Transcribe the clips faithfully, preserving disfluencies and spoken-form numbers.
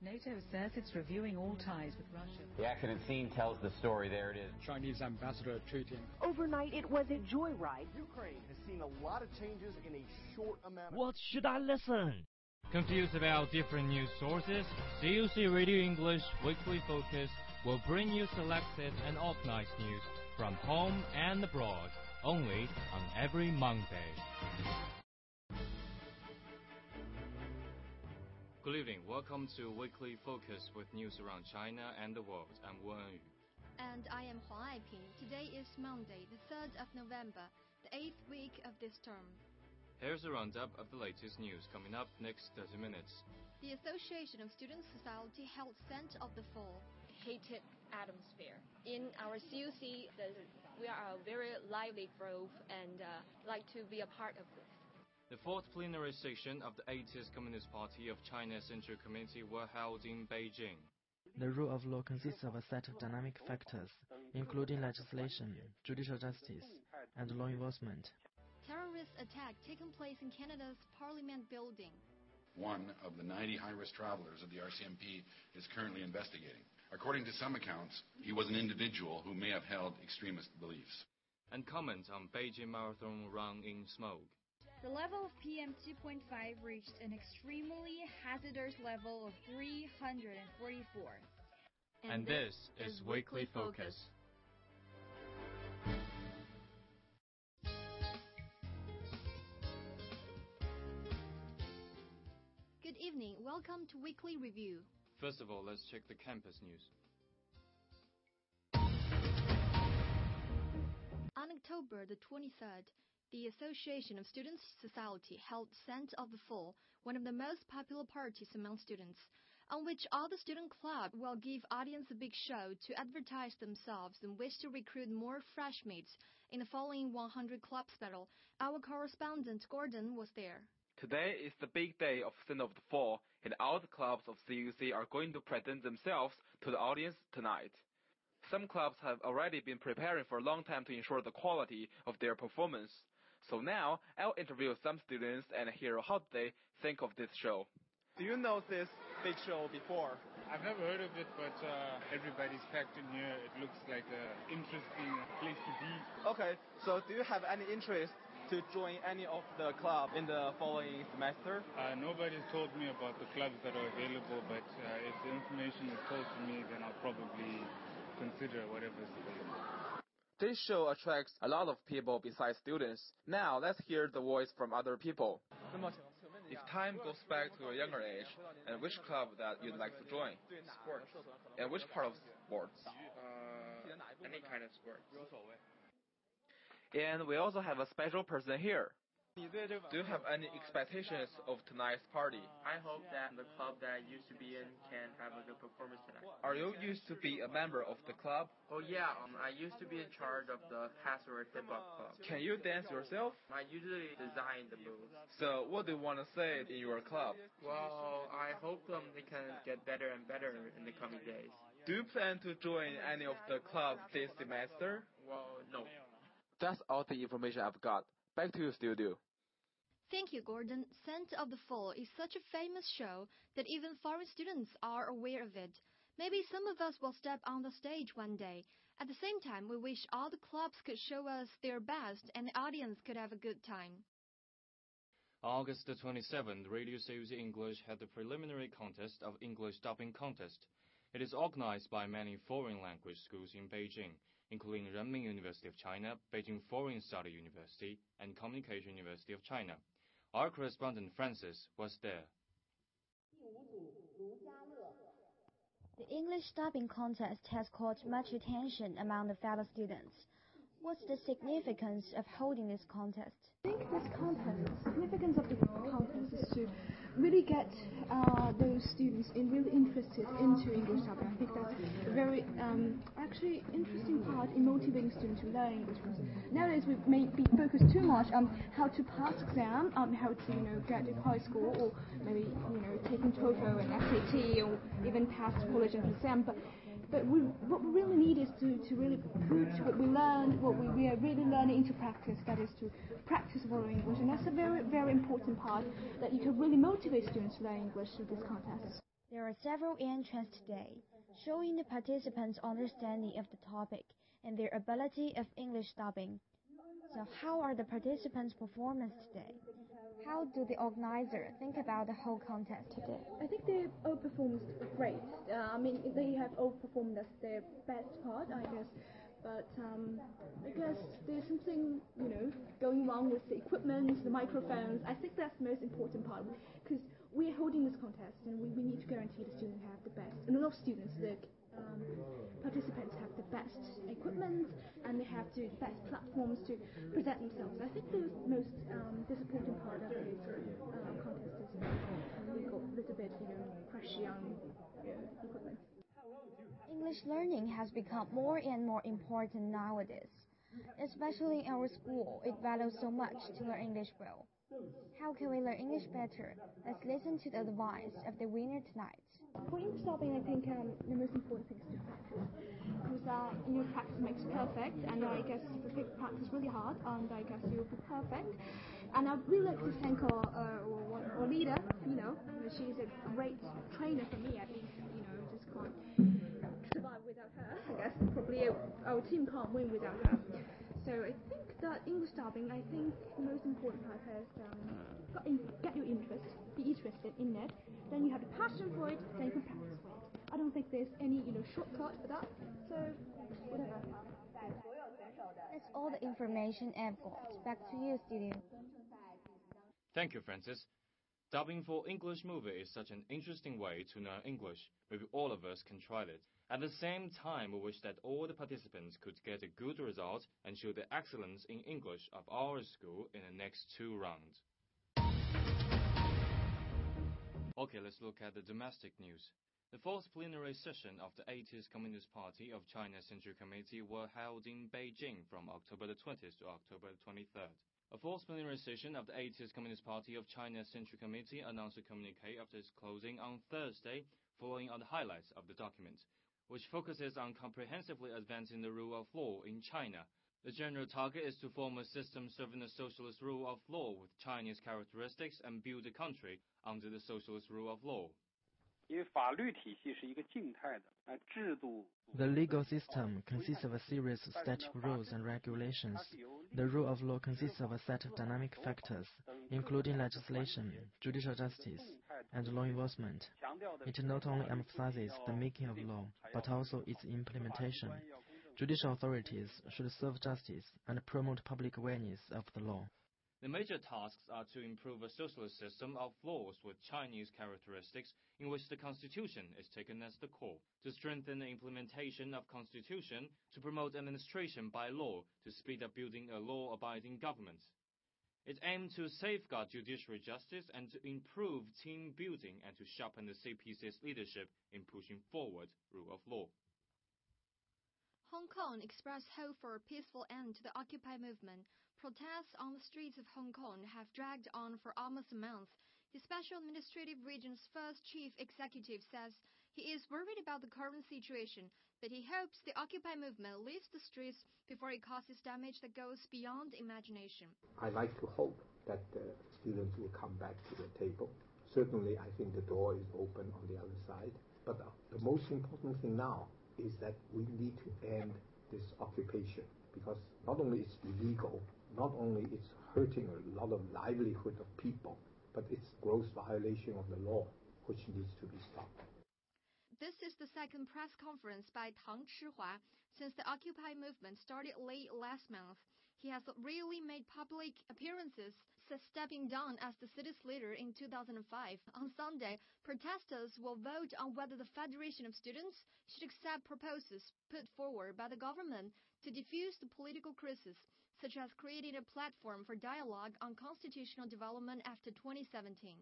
NATO says it's reviewing all ties with Russia. The accident scene tells the story. There it is. Chinese ambassador treating. Overnight, it was a joyride. Ukraine has seen a lot of changes in a short amount of... What should I listen? Confused about different news sources? C U C Radio English Weekly Focus will bring you selected and organized news from home and abroad, only on every Monday. Good evening. Welcome to Weekly Focus with news around China and the world. I'm Wen Yu. And I am Huang Aiping. Today is Monday, the third of November, the eighth week of this term. Here's a roundup of the latest news coming up next thirty minutes. The Association of Student Society held Scent of the Fall. Hated atmosphere. In our C U C, the, we are a very lively group and uh, like to be a part of this. The fourth plenary session of the eightieth Communist Party of China Central Committee were held in Beijing. The rule of law consists of a set of dynamic factors, including legislation, judicial justice, and law enforcement. Terrorist attack taken place in Canada's Parliament building. One of the ninety high-risk travelers of the R C M P is currently investigating. According to some accounts, he was an individual who may have held extremist beliefs. And comment on Beijing Marathon run in smoke. The level of P M two point five reached an extremely hazardous level of three hundred forty-four. And, and this is Weekly Focus. Good evening. Welcome to Weekly Review. First of all, let's check the campus news. On October the twenty-third, the Association of Student Society held Scent of the Fall, one of the most popular parties among students, on which all the student clubs will give audience a big show to advertise themselves and wish to recruit more freshmates in the following one hundred clubs battle. Our correspondent Gordon was there. Today is the big day of Scent of the Fall, and all the clubs of C U C are going to present themselves to the audience tonight. Some clubs have already been preparing for a long time to ensure the quality of their performance. So now, I'll interview some students and hear how they think of this show. Do you know this big show before? I've never heard of it, but uh, everybody's packed in here. It looks like an interesting place to be. Okay, so do you have any interest to join any of the clubs in the following semester? Uh, nobody's told me about the clubs that are available, but uh, if the information is told to me, then I'll probably consider whatever's available. This show attracts a lot of people besides students. Now, let's hear the voice from other people. If time goes back to a younger age, and which club that you'd like to join? Sports. And which part of sports? Uh, any kind of sports. And we also have a special person here. Do you have any expectations of tonight's party? I hope that the club that I used to be in can have a good performance tonight. Are you used to be a member of the club? Oh yeah, um, I used to be in charge of the Password Hip Hop Club. Can you dance yourself? I usually design the moves. So what do you want to say in your club? Well, I hope um, they can get better and better in the coming days. Do you plan to join any of the clubs this semester? Well, no. That's all the information I've got. Back to you, studio. Thank you, Gordon. Scent of the Fall is such a famous show that even foreign students are aware of it. Maybe some of us will step on the stage one day. At the same time, we wish all the clubs could show us their best and the audience could have a good time. August the twenty-seventh, Radio C U C English had the preliminary contest of English dubbing contest. It is organized by many foreign language schools in Beijing, including Renmin University of China, Beijing Foreign Study University, and Communication University of China. Our correspondent Francis was there. The English dubbing contest has caught much attention among the fellow students. What's the significance of holding this contest? I think this contest, the significance of the contest is to really get uh, those students in really interested into English dubbing. I think that's a very um, actually interesting part in motivating students to learn English. Because nowadays we may be focused too much on how to pass exam, on how to you know get to high school, or maybe you know taking TOEFL and S A T, or even pass college and exam. But But we, what we really need is to, to really put what we learned, what we, we are really learning into practice, that is to practice foreign English. And that's a very, very important part that you can really motivate students to learn English through this contest. There are several entrants today, showing the participants' understanding of the topic and their ability of English dubbing. So how are the participants' performance today? How do the organizer think about the whole contest today? I think they all performed great. Uh, I mean, they have all performed as their best part, I guess. But um, I guess there's something, you know, going wrong with the equipment, the microphones. I think that's the most important part, because we're holding this contest and we, we need to guarantee the students have the best. And a lot of students, the um, participants have the best equipment and they have to, the best platforms to present themselves. I think the most um, disappointing part of the uh, contest is uh, we got a little bit, you know, pressure on uh, equipment. English learning has become more and more important nowadays. Especially in our school, it values so much to learn English well. How can we learn English better? Let's listen to the advice of the winner tonight. For English dubbing, I think um, the most important thing is to practice. Because, uh, you know, practice makes perfect, and I guess if you practice really hard, and I guess you'll be perfect. And I'd really like to thank our, uh, our, our leader, you know, she's a great trainer for me, at least, you know, just can't survive without her. I guess probably our team can't win without her. So I think that English dubbing, I think the most important part is um, get your interest, be interested in it, then you have the passion for it, then you can practice for it. I don't think there's any, you know, shortcut for that, so whatever. That's all the information I've got. Back to you, studio. Thank you, Francis. Dubbing for English movie is such an interesting way to learn English. Maybe all of us can try it. At the same time, we wish that all the participants could get a good result and show the excellence in English of our school in the next two rounds. Okay, let's look at the domestic news. The fourth plenary session of the eightieth Communist Party of China Central Committee were held in Beijing from October the twentieth to October the twenty-third. A fourth plenary session of the eightieth Communist Party of China Central Committee announced a communique after its closing on Thursday, following on the highlights of the document, which focuses on comprehensively advancing the rule of law in China. The general target is to form a system serving the socialist rule of law with Chinese characteristics and build the country under the socialist rule of law. The legal system consists of a series of static rules and regulations. The rule of law consists of a set of dynamic factors, including legislation, judicial justice, and law enforcement. It not only emphasizes the making of law, but also its implementation. Judicial authorities should serve justice and promote public awareness of the law. The major tasks are to improve a socialist system of laws with Chinese characteristics in which the Constitution is taken as the core, to strengthen the implementation of Constitution, to promote administration by law, to speed up building a law-abiding government. It aimed to safeguard judiciary justice and to improve team building and to sharpen the C P C's leadership in pushing forward rule of law. Hong Kong expressed hope for a peaceful end to the Occupy movement. Protests on the streets of Hong Kong have dragged on for almost a month. The Special Administrative Region's first chief executive says he is worried about the current situation, but he hopes the Occupy movement leaves the streets before it causes damage that goes beyond imagination. I like to hope that the students will come back to the table. Certainly, I think the door is open on the other side. But the most important thing now is that we need to end this occupation, because not only it's illegal, not only it's hurting a lot of livelihood of people, but it's gross violation of the law, which needs to be stopped. This is the second press conference by Tang Chihua since the Occupy movement started late last month. He has rarely made public appearances since stepping down as the city's leader in two thousand five. On Sunday, protesters will vote on whether the Federation of Students should accept proposals put forward by the government to defuse the political crisis, such as creating a platform for dialogue on constitutional development after twenty seventeen.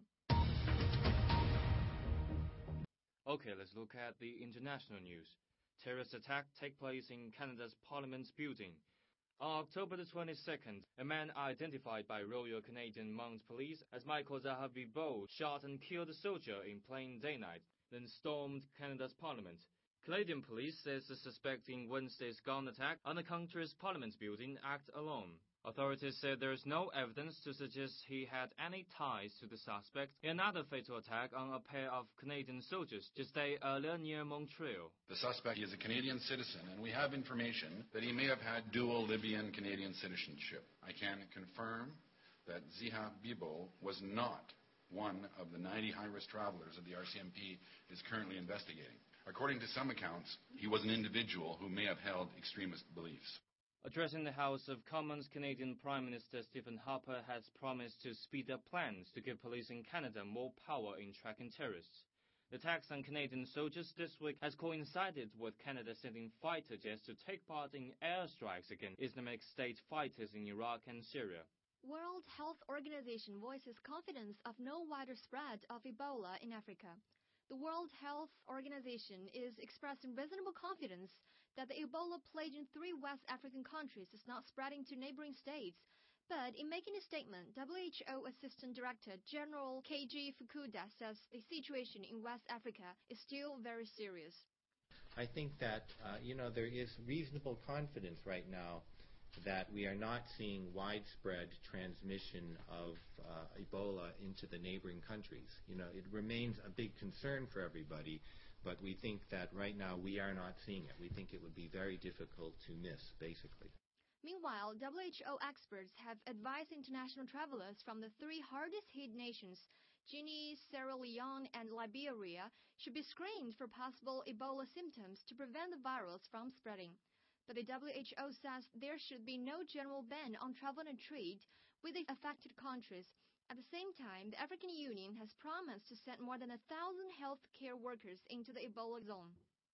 Okay, let's look at the international news. Terrorist attack take place in Canada's Parliament building. On October the twenty-second, a man identified by Royal Canadian Mounted Police as Michael Zahavi-Bo shot and killed a soldier in plain daylight, then stormed Canada's Parliament. Canadian police says the suspect in Wednesday's gun attack on the country's Parliament building acted alone. Authorities said there is no evidence to suggest he had any ties to the suspect in another fatal attack on a pair of Canadian soldiers just a day earlier near Montreal. The suspect is a Canadian citizen, and we have information that he may have had dual Libyan-Canadian citizenship. I can confirm that Ziha Bibo was not one of the ninety high-risk travelers that the R C M P is currently investigating. According to some accounts, he was an individual who may have held extremist beliefs. Addressing the House of Commons, Canadian Prime Minister Stephen Harper has promised to speed up plans to give police in Canada more power in tracking terrorists. The attacks on Canadian soldiers this week has coincided with Canada sending fighter jets to take part in airstrikes against Islamic State fighters in Iraq and Syria. World Health Organization voices confidence of no wider spread of Ebola in Africa. The World Health Organization is expressing reasonable confidence that the Ebola plague in three West African countries is not spreading to neighboring states. But in making a statement, W H O Assistant Director General K G Fukuda says the situation in West Africa is still very serious. I think that, uh, you know, there is reasonable confidence right now that we are not seeing widespread transmission of uh, Ebola into the neighboring countries. You know, it remains a big concern for everybody, but we think that right now we are not seeing it. We think it would be very difficult to miss, basically. Meanwhile, W H O experts have advised international travelers from the three hardest-hit nations, Guinea, Sierra Leone, and Liberia, should be screened for possible Ebola symptoms to prevent the virus from spreading. But the W H O says there should be no general ban on travel and trade with the affected countries. At the same time, the African Union has promised to send more than a thousand health care workers into the Ebola zone.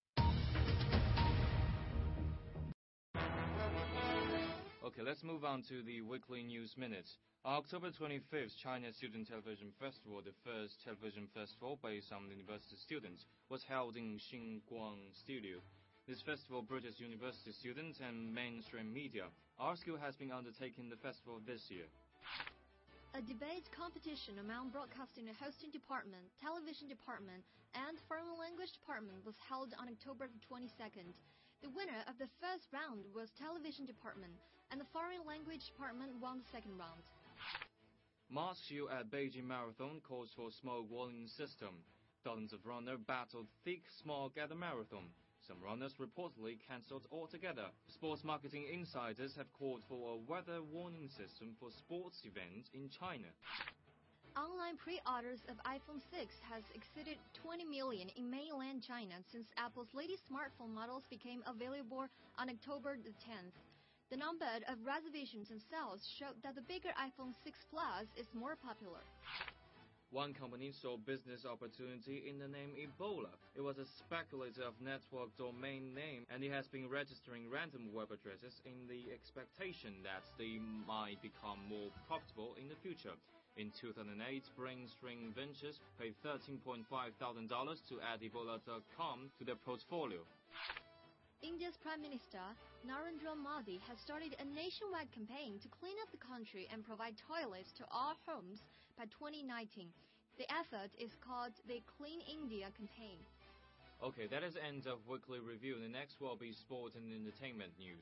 Okay, let's move on to the Weekly News Minute. On October twenty-fifth, China Student Television Festival, the first television festival based on university students, was held in Xinguang Studio. This festival bridges university students and mainstream media. Our school has been undertaking the festival this year. A debate competition among broadcasting and hosting department, television department, and foreign language department was held on October twenty-second. The winner of the first round was television department, and the foreign language department won the second round. Mask show at Beijing Marathon calls for smoke warning system. Dozens of runners battled thick smog at the marathon. Some runners reportedly cancelled altogether. Sports marketing insiders have called for a weather warning system for sports events in China. Online pre-orders of iPhone six has exceeded twenty million in mainland China since Apple's latest smartphone models became available on October the tenth. The number of reservations and sales showed that the bigger iPhone six Plus is more popular. One company saw business opportunity in the name Ebola. It was a speculative network domain name, and it has been registering random web addresses in the expectation that they might become more profitable in the future. In two thousand eight, Brainstring Ventures paid thirteen point five thousand dollars to add Ebola dot com to their portfolio. India's Prime Minister Narendra Modi has started a nationwide campaign to clean up the country and provide toilets to all homes by twenty nineteen. The effort is called the Clean India campaign. Okay, that is the end of Weekly Review. The next will be sport and entertainment news.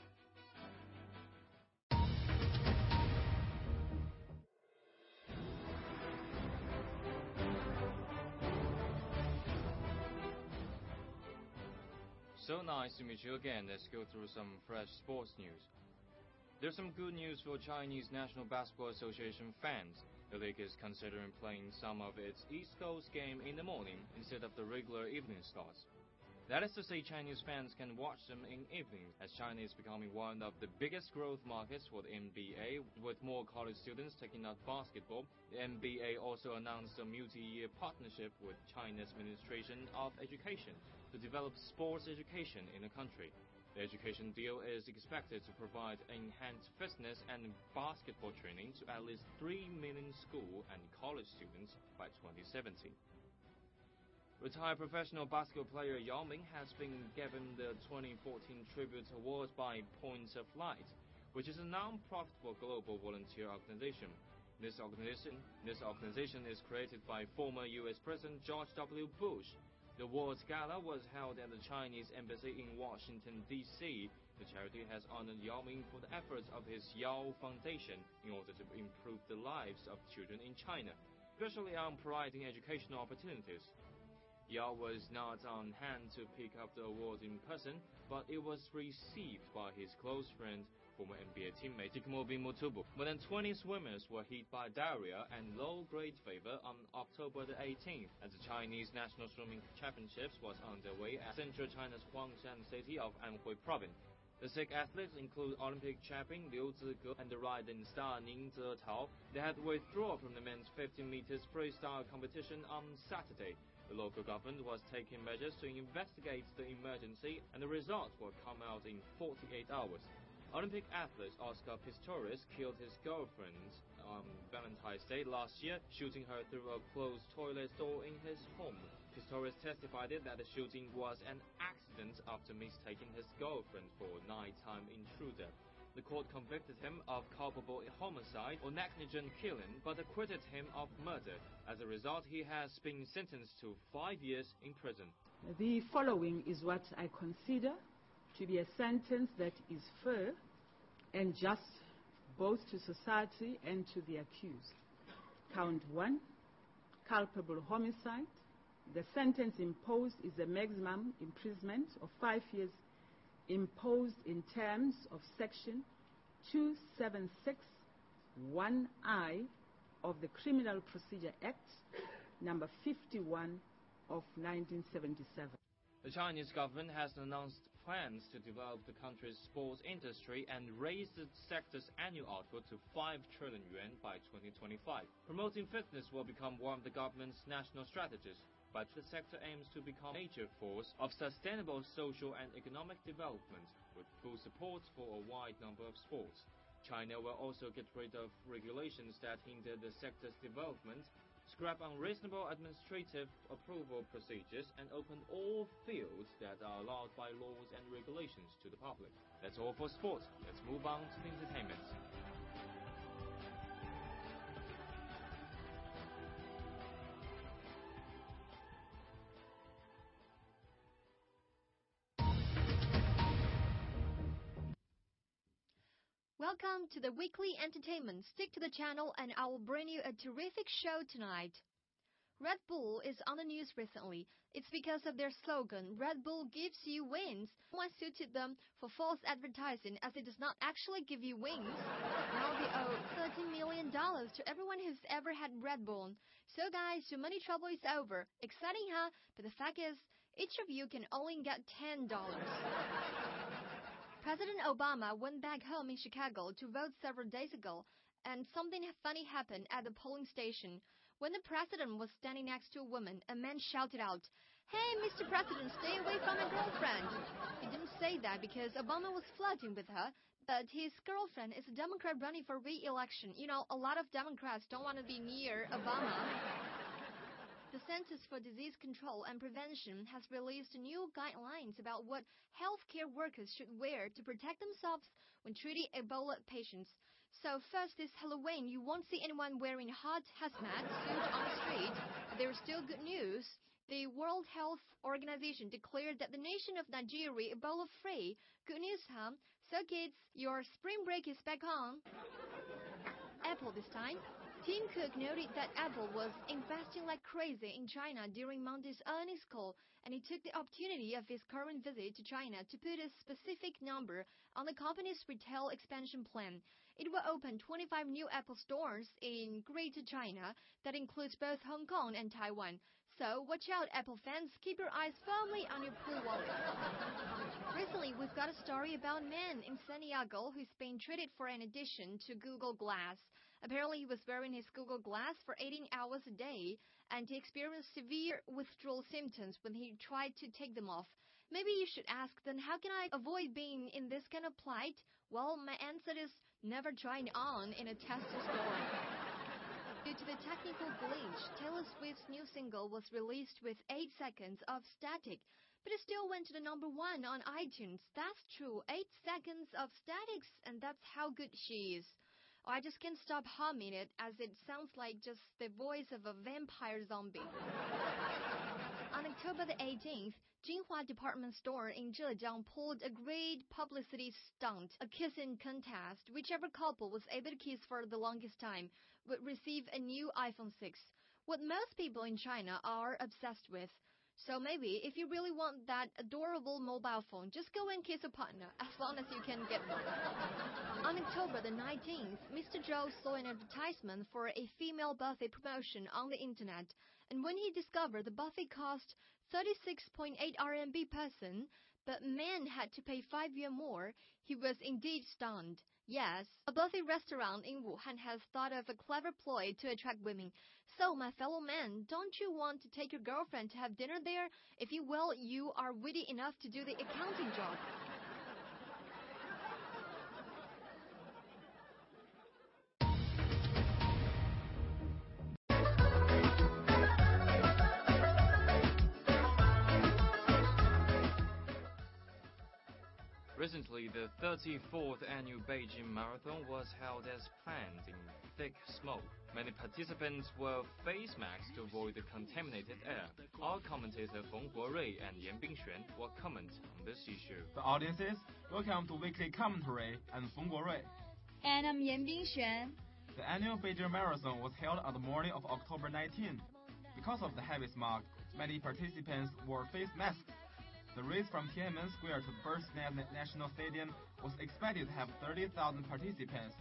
So nice to meet you again. Let's go through some fresh sports news. There's some good news for Chinese National Basketball Association fans. The league is considering playing some of its East Coast game in the morning instead of the regular evening slots. That is to say, Chinese fans can watch them in evenings, as China is becoming one of the biggest growth markets for the N B A, with more college students taking up basketball. The N B A also announced a multi-year partnership with China's Administration of Education to develop sports education in the country. The education deal is expected to provide enhanced fitness and basketball training to at least three million school and college students by twenty seventeen. Retired professional basketball player Yao Ming has been given the twenty fourteen Tribute Award by Points of Light, which is a non-profitable global volunteer organization. This organization, this organization is created by former U S President George W. Bush. The awards gala was held at the Chinese Embassy in Washington, D C The charity has honored Yao Ming for the efforts of his Yao Foundation in order to improve the lives of children in China, especially on providing educational opportunities. Yao was not on hand to pick up the award in person, but it was received by his close friend, former N B A teammate Dikmobi Mutubu. More than twenty swimmers were hit by diarrhea and low-grade fever on October the eighteenth, as the Chinese National Swimming Championships was underway at central China's Huangshan city of Anhui Province. The sick athletes include Olympic champion Liu Zige and the riding star Ning Zetao. They had withdrawn from the men's fifteen meters freestyle competition on Saturday. The local government was taking measures to investigate the emergency, and the results will come out in forty-eight hours. Olympic athlete Oscar Pistorius killed his girlfriend on Valentine's Day last year, shooting her through a closed toilet door in his home. Pistorius testified that the shooting was an accident after mistaking his girlfriend for a nighttime intruder. The court convicted him of culpable homicide or negligent killing, but acquitted him of murder. As a result, he has been sentenced to five years in prison. The following is what I consider to be a sentence that is fair and just both to society and to the accused. Count one, culpable homicide. The sentence imposed is a maximum imprisonment of five years imposed in terms of Section two seventy-six one I of the Criminal Procedure Act, number fifty-one of nineteen seventy-seven. The Chinese government has announced plans to develop the country's sports industry and raise the sector's annual output to five trillion yuan by twenty twenty-five. Promoting fitness will become one of the government's national strategies, but the sector aims to become a major force of sustainable social and economic development with full support for a wide number of sports. China will also get rid of regulations that hinder the sector's development, scrap unreasonable administrative approval procedures, and open all fields that are allowed by laws and regulations to the public. That's all for sport. Let's move on to the entertainment. Welcome to the weekly entertainment. Stick to the channel and I will bring you a terrific show tonight. Red Bull is on the news recently. It's because of their slogan, Red Bull gives you wings. One suited them for false advertising as it does not actually give you wings. Now they owe thirteen million dollars to everyone who's ever had Red Bull. So guys, your money trouble is over. Exciting, huh? But the fact is, each of you can only get ten dollars. President Obama went back home in Chicago to vote several days ago, and something funny happened at the polling station. When the president was standing next to a woman, a man shouted out, "Hey, Mister President, stay away from my girlfriend." He didn't say that because Obama was flirting with her, but his girlfriend is a Democrat running for re-election. You know, a lot of Democrats don't want to be near Obama. The Centers for Disease Control and Prevention has released new guidelines about what healthcare workers should wear to protect themselves when treating Ebola patients. So first, this Halloween, you won't see anyone wearing hot hazmat suit on the street. But there is still good news. The World Health Organization declared that the nation of Nigeria Ebola-free. Good news, huh? So kids, your spring break is back on. Apple this time. Tim Cook noted that Apple was investing like crazy in China during Monday's earnings call, and he took the opportunity of his current visit to China to put a specific number on the company's retail expansion plan. It will open twenty-five new Apple stores in Greater China that includes both Hong Kong and Taiwan. So watch out, Apple fans. Keep your eyes firmly on your pool wallet. Recently, we've got a story about a man in Santiago who's been treated for an addiction to Google Glass. Apparently, he was wearing his Google Glass for eighteen hours a day, and he experienced severe withdrawal symptoms when he tried to take them off. Maybe you should ask, then how can I avoid being in this kind of plight? Well, my answer is never try it on in a Tesla store. Due to the technical glitch, Taylor Swift's new single was released with eight seconds of static, but it still went to the number one on iTunes. That's true, eight seconds of statics, and that's how good she is. Oh, I just can't stop humming it as it sounds like just the voice of a vampire zombie. On October the eighteenth, Jinhua Department Store in Zhejiang pulled a great publicity stunt, a kissing contest. Whichever couple was able to kiss for the longest time would receive a new iPhone six, what most people in China are obsessed with. So maybe if you really want that adorable mobile phone, just go and kiss a partner, as long as you can get one. On October the nineteenth, Mister Zhou saw an advertisement for a female birthday promotion on the internet, and when he discovered the birthday cost thirty-six point eight R M B per person, but men had to pay five yuan more, he was indeed stunned. Yes, a birthday restaurant in Wuhan has thought of a clever ploy to attract women. So, my fellow men, don't you want to take your girlfriend to have dinner there? If you will, you are witty enough to do the accounting job. Recently, the thirty-fourth annual Beijing Marathon was held as planned in thick smoke. Many participants wore face masks to avoid the contaminated air. Our commentator Feng Guorui and Yan Bingxuan will comment on this issue. The audiences, welcome to Weekly Commentary. I'm Feng Guorui. And I'm Yan Bingxuan. The annual Beijing Marathon was held on the morning of October nineteenth. Because of the heavy smog, many participants wore face masks. The race from Tiananmen Square to the Birds National Stadium was expected to have thirty thousand participants.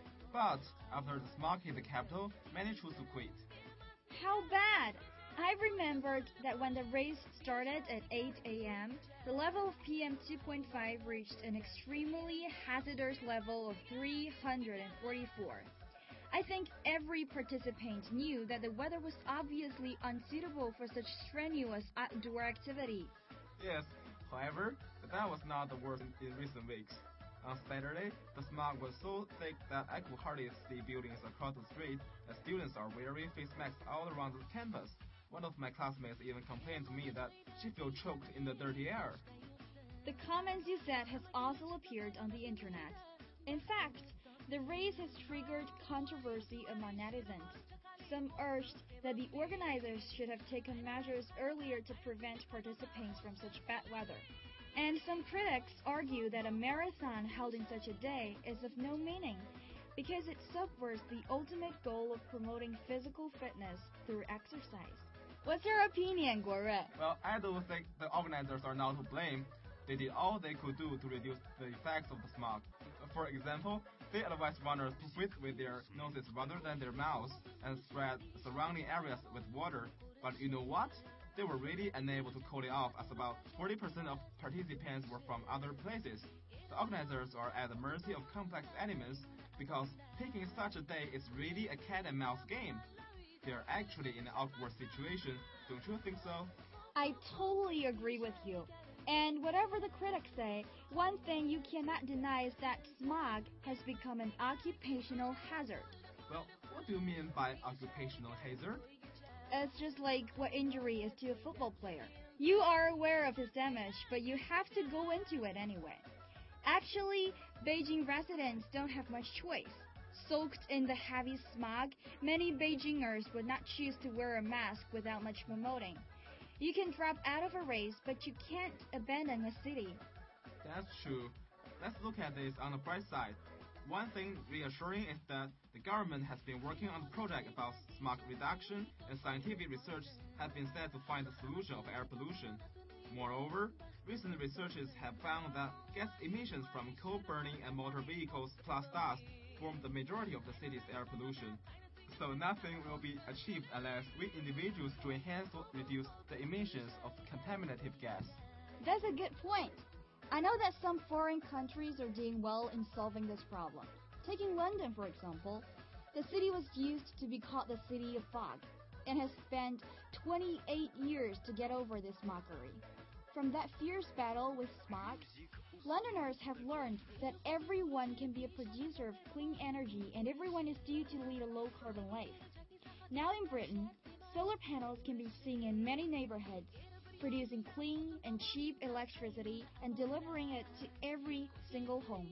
But after the smog hit the capital, many chose to quit. How bad! I remembered that when the race started at eight A M, the level of P M two point five reached an extremely hazardous level of three hundred forty-four. I think every participant knew that the weather was obviously unsuitable for such strenuous outdoor activity. Yes, however, that was not the worst in recent weeks. On Saturday, the smog was so thick that I could hardly see buildings across the street, as students are wearing face masks all around the campus. One of my classmates even complained to me that she felt choked in the dirty air. The comments you said has also appeared on the internet. In fact, the race has triggered controversy among netizens. Some urged that the organizers should have taken measures earlier to prevent participants from such bad weather. And some critics argue that a marathon held in such a day is of no meaning, because it subverts the ultimate goal of promoting physical fitness through exercise. What's your opinion, Guorui? Well, I do think the organizers are not to blame. They did all they could do to reduce the effects of the smog. For example, they advised runners to breathe with their noses rather than their mouths and spread surrounding areas with water. But you know what? They were really unable to cool it off, as about forty percent of participants were from other places. The organizers are at the mercy of complex elements because taking such a day is really a cat and mouse game. They are actually in an awkward situation, don't you think so? I totally agree with you. And whatever the critics say, one thing you cannot deny is that smog has become an occupational hazard. Well, what do you mean by occupational hazard? It's just like what injury is to a football player. You are aware of his damage, but you have to go into it anyway. Actually, Beijing residents don't have much choice. Soaked in the heavy smog, many Beijingers would not choose to wear a mask without much promoting. You can drop out of a race, but you can't abandon a city. That's true. Let's look at this on the bright side. One thing reassuring is that the government has been working on a project about smog reduction, and scientific research has been set to find the solution of air pollution. Moreover, recent researchers have found that gas emissions from coal burning and motor vehicles plus dust form the majority of the city's air pollution. So nothing will be achieved unless we individuals join hands to reduce the emissions of contaminated gas. That's a good point. I know that some foreign countries are doing well in solving this problem. Taking London, for example, the city was used to be called the City of Fog and has spent twenty-eight years to get over this mockery. From that fierce battle with smog, Londoners have learned that everyone can be a producer of clean energy and everyone is due to lead a low-carbon life. Now in Britain, solar panels can be seen in many neighborhoods, producing clean and cheap electricity and delivering it to every single home.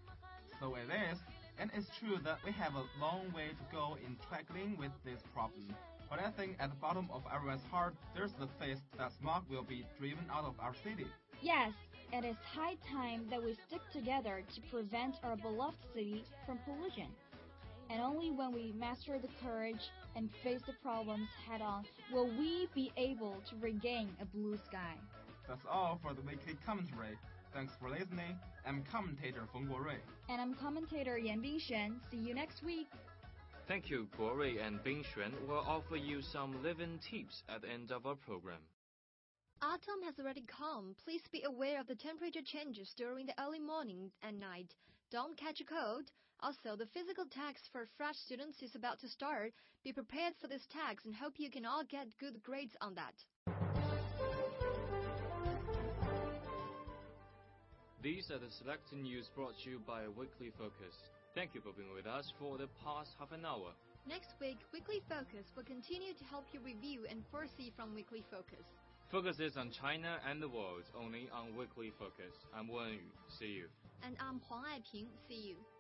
So it is, and it's true that we have a long way to go in tackling with this problem. But I think at the bottom of everyone's heart, there's the faith that smog will be driven out of our city. Yes, it is high time that we stick together to prevent our beloved city from pollution. And only when we master the courage and face the problems head-on will we be able to regain a blue sky. That's all for the weekly commentary. Thanks for listening. I'm commentator Feng Guorui. And I'm commentator Yan Bingxuan. See you next week. Thank you, Guorui and Bingxuan. We'll offer you some living tips at the end of our program. Autumn has already come. Please be aware of the temperature changes during the early morning and night. Don't catch a cold. Also, the physical tax for fresh students is about to start. Be prepared for this tax and hope you can all get good grades on that. These are the selected news brought to you by Weekly Focus. Thank you for being with us for the past half an hour. Next week, Weekly Focus will continue to help you review and foresee from Weekly Focus. Focuses on China and the world only on Weekly Focus. I'm Wen Yu. See you. And I'm Huang Aiping. See you.